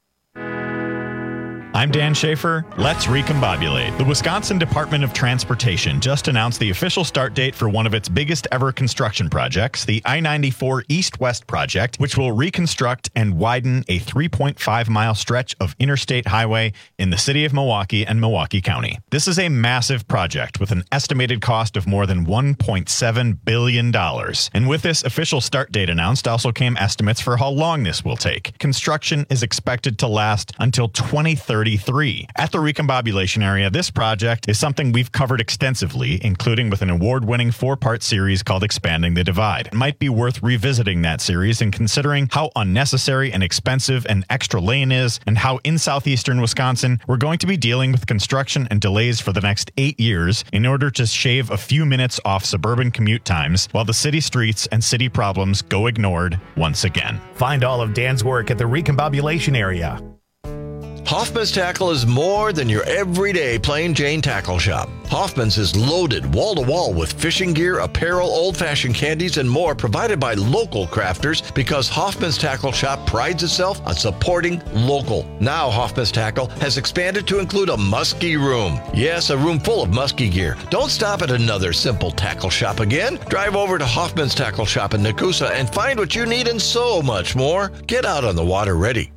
I'm Dan Schaefer. Let's recombobulate. The Wisconsin Department of Transportation just announced the official start date for one of its biggest ever construction projects, the I ninety-four East-West project, which will reconstruct and widen a three point five mile stretch of interstate highway in the city of Milwaukee and Milwaukee County. This is a massive project with an estimated cost of more than one point seven billion dollars. And with this official start date announced also came estimates for how long this will take. Construction is expected to last until twenty thirty. At the recombobulation area, this project is something we've covered extensively, including with an award-winning four-part series called Expanding the Divide. It might be worth revisiting that series and considering how unnecessary and expensive an extra lane is, and how in southeastern Wisconsin we're going to be dealing with construction and delays for the next eight years in order to shave a few minutes off suburban commute times while the city streets and city problems go ignored once again. Find all of Dan's work at the recombobulation area. Hoffman's Tackle is more than your everyday plain Jane tackle shop. Hoffman's is loaded wall-to-wall with fishing gear, apparel, old-fashioned candies, and more provided by local crafters because Hoffman's Tackle Shop prides itself on supporting local. Now Hoffman's Tackle has expanded to include a muskie room. Yes, a room full of muskie gear. Don't stop at another simple tackle shop again. Drive over to Hoffman's Tackle Shop in Nakusa and find what you need and so much more. Get out on the water ready.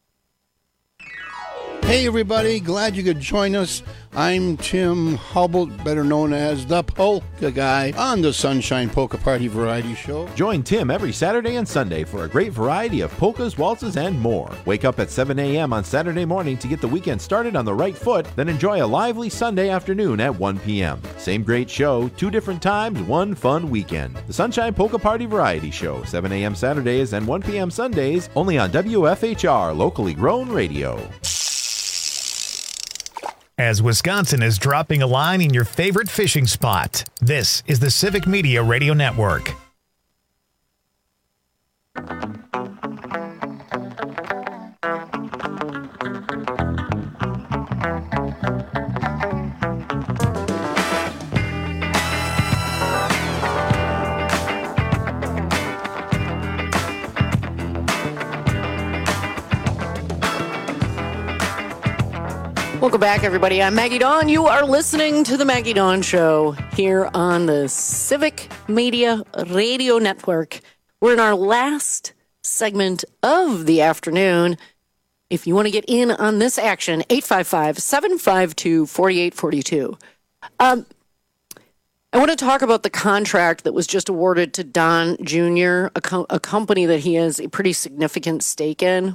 Hey everybody, glad you could join us. I'm Tim Hubble, better known as the Polka Guy, on the Sunshine Polka Party Variety Show. Join Tim every Saturday and Sunday for a great variety of polkas, waltzes, and more. Wake up at seven a.m. on Saturday morning to get the weekend started on the right foot, then enjoy a lively Sunday afternoon at one p.m. Same great show, two different times, one fun weekend. The Sunshine Polka Party Variety Show, seven a.m. Saturdays and one p.m. Sundays, only on W F H R, locally grown radio. As Wisconsin is dropping a line in your favorite fishing spot, this is the Civic Media Radio Network. Welcome back, everybody. I'm Maggie Dawn. You are listening to The Maggie Dawn Show here on the Civic Media Radio Network. We're in our last segment of the afternoon. If you want to get in on this action, eight five five, seven five two, four eight four two. Um, I want to talk about the contract that was just awarded to Don Junior, a, co- a company that he has a pretty significant stake in.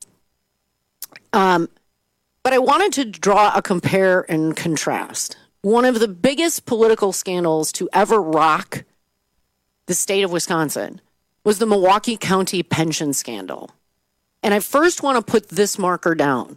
Um. But I wanted to draw a compare and contrast. One of the biggest political scandals to ever rock the state of Wisconsin was the Milwaukee County pension scandal. And I first want to put this marker down.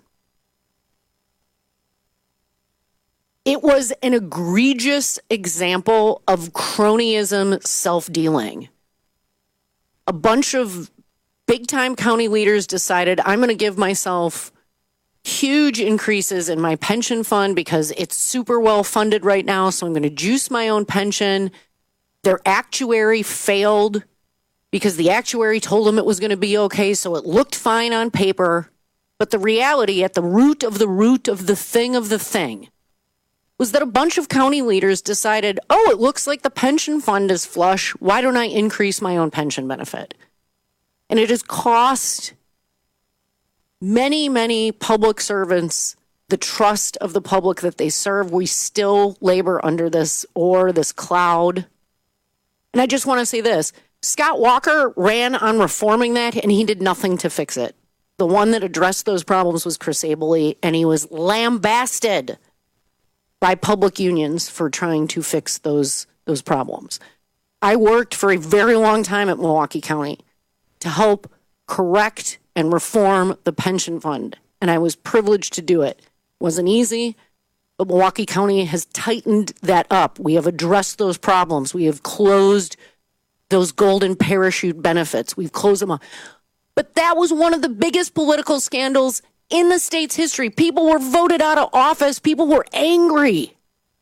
It was an egregious example of cronyism self-dealing. A bunch of big-time county leaders decided, I'm going to give myself huge increases in my pension fund because it's super well funded right now, so I'm going to juice my own pension. Their actuary failed because the actuary told them it was going to be okay, so it looked fine on paper. But the reality at the root of the root of the thing of the thing was that a bunch of county leaders decided, oh, it looks like the pension fund is flush. Why don't I increase my own pension benefit? And it has cost many, many public servants the trust of the public that they serve. We still labor under this or this cloud. And I just want to say this. Scott Walker ran on reforming that, and he did nothing to fix it. The one that addressed those problems was Chris Abele, and he was lambasted by public unions for trying to fix those, those problems. I worked for a very long time at Milwaukee County to help correct and reform the pension fund, and I was privileged to do it. It wasn't easy, but Milwaukee County has tightened that up. We have addressed those problems. We have closed those golden parachute benefits. We've closed them up. But that was one of the biggest political scandals in the state's history. People were voted out of office. People were angry.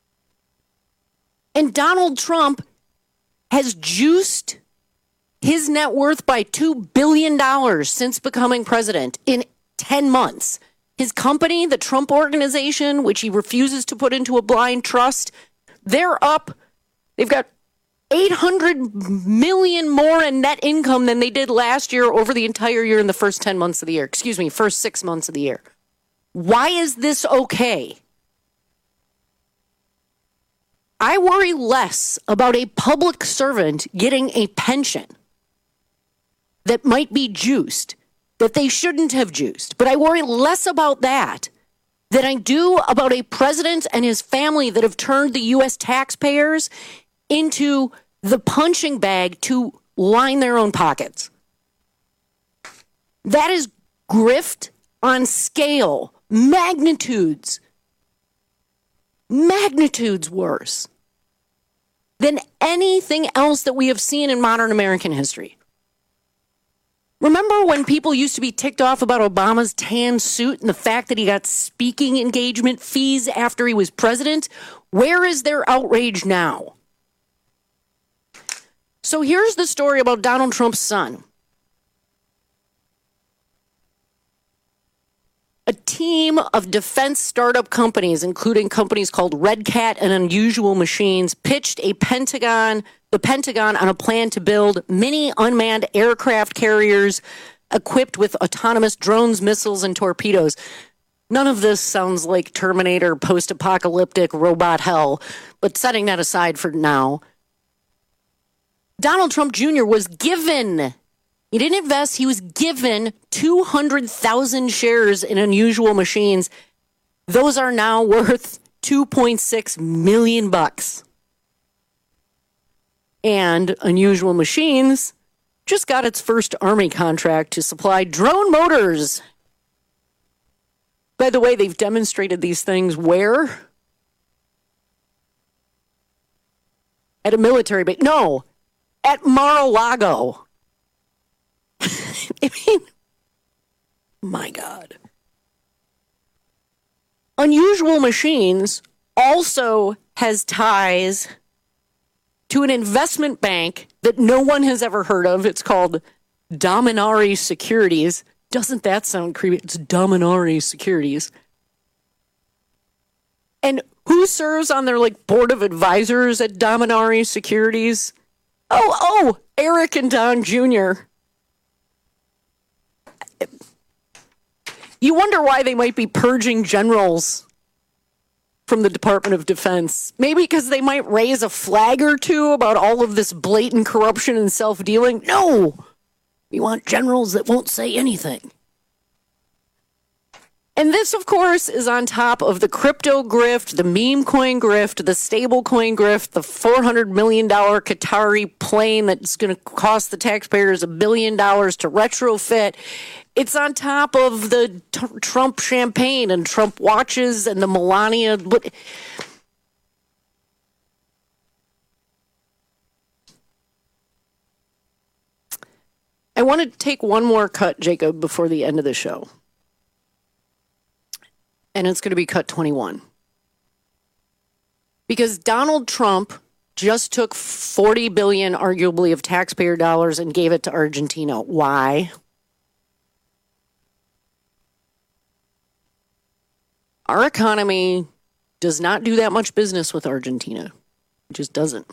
And Donald Trump has juiced his net worth by two billion dollars since becoming president in ten months. His company, the Trump Organization, which he refuses to put into a blind trust, they're up. They've got eight hundred million dollars more in net income than they did last year over the entire year in the first ten months of the year. Excuse me, first six months of the year. Why is this okay? I worry less about a public servant getting a pension that might be juiced, that they shouldn't have juiced. But I worry less about that than I do about a president and his family that have turned the U S taxpayers into the punching bag to line their own pockets. That is grift on scale, magnitudes, magnitudes worse than anything else that we have seen in modern American history. Remember when people used to be ticked off about Obama's tan suit and the fact that he got speaking engagement fees after he was president? Where is their outrage now? So here's the story about Donald Trump's son. A team of defense startup companies, including companies called Red Cat and Unusual Machines, pitched a Pentagon, the Pentagon on a plan to build mini unmanned aircraft carriers equipped with autonomous drones, missiles, and torpedoes. None of this sounds like Terminator post-apocalyptic robot hell, but setting that aside for now, Donald Trump Junior was given, he didn't invest, he was given two hundred thousand shares in Unusual Machines. Those are now worth two point six million bucks. And Unusual Machines just got its first Army contract to supply drone motors. By the way, they've demonstrated these things where? At a military base. No, at Mar-a-Lago. I mean, my God. Unusual Machines also has ties to an investment bank that no one has ever heard of. It's called Dominari Securities. Doesn't that sound creepy? It's Dominari Securities. And who serves on their like board of advisors at Dominari Securities? Oh, oh, Eric and Don Junior You wonder why they might be purging generals from the Department of Defense. Maybe because they might raise a flag or two about all of this blatant corruption and self-dealing. No! We want generals that won't say anything. And this, of course, is on top of the crypto grift, the meme coin grift, the stable coin grift, the four hundred million dollars Qatari plane that's going to cost the taxpayers a billion dollars to retrofit. It's on top of the t- Trump champagne and Trump watches and the Melania. But I want to take one more cut, Jacob, before the end of the show. And it's going to be cut twenty-one. Because Donald Trump just took forty billion dollars, arguably, of taxpayer dollars and gave it to Argentina. Why? Our economy does not do that much business with Argentina. It just doesn't.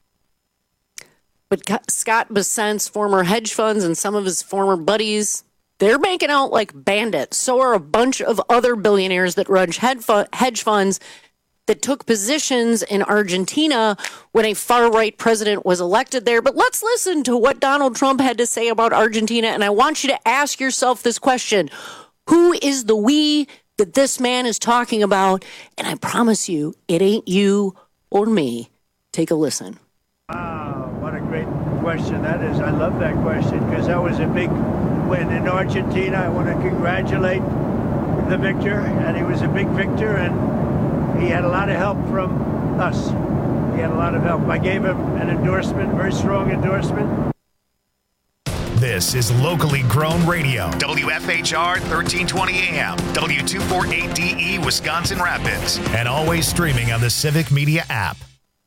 But Scott Bessent's former hedge funds and some of his former buddies They're making out like bandits. So are a bunch of other billionaires that run hedge funds that took positions in Argentina when a far-right president was elected there. But let's listen to what Donald Trump had to say about Argentina, and I want you to ask yourself this question. Who is the we that this man is talking about? And I promise you, it ain't you or me. Take a listen. Wow, what a great question that is. I love that question because that was a big win in Argentina. I want to congratulate the victor, and he was a big victor, and he had a lot of help from us. He had a lot of help. I gave him an endorsement, very strong endorsement. This is locally grown radio. W F H R thirteen twenty A M, W two forty-eight D E, Wisconsin Rapids, and always streaming on the Civic Media app.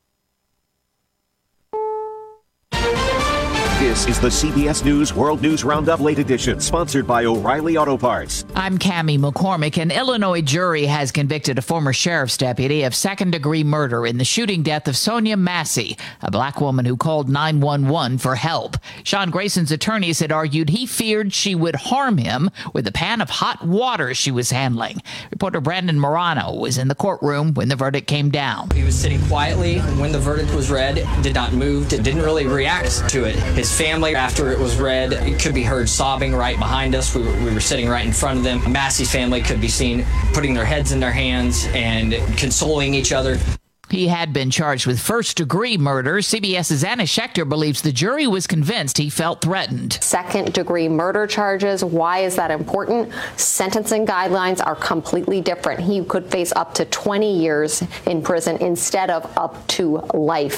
This is the C B S News World News Roundup Late Edition, sponsored by O'Reilly Auto Parts. I'm Cammie McCormick. An Illinois jury has convicted a former sheriff's deputy of second-degree murder in the shooting death of Sonia Massey, a black woman who called nine one one for help. Sean Grayson's attorneys had argued he feared she would harm him with a pan of hot water she was handling. Reporter Brandon Morano was in the courtroom when the verdict came down. He was sitting quietly when the verdict was read, did not move, didn't really react to it. His family, after it was read, it could be heard sobbing right behind us. We were, we were sitting right in front of them. Massey's family could be seen putting their heads in their hands and consoling each other. He had been charged with first-degree murder. CBS's Anna Schechter believes the jury was convinced he felt threatened. Second-degree murder charges. Why is that important? Sentencing guidelines are completely different. He could face up to twenty years in prison instead of up to life.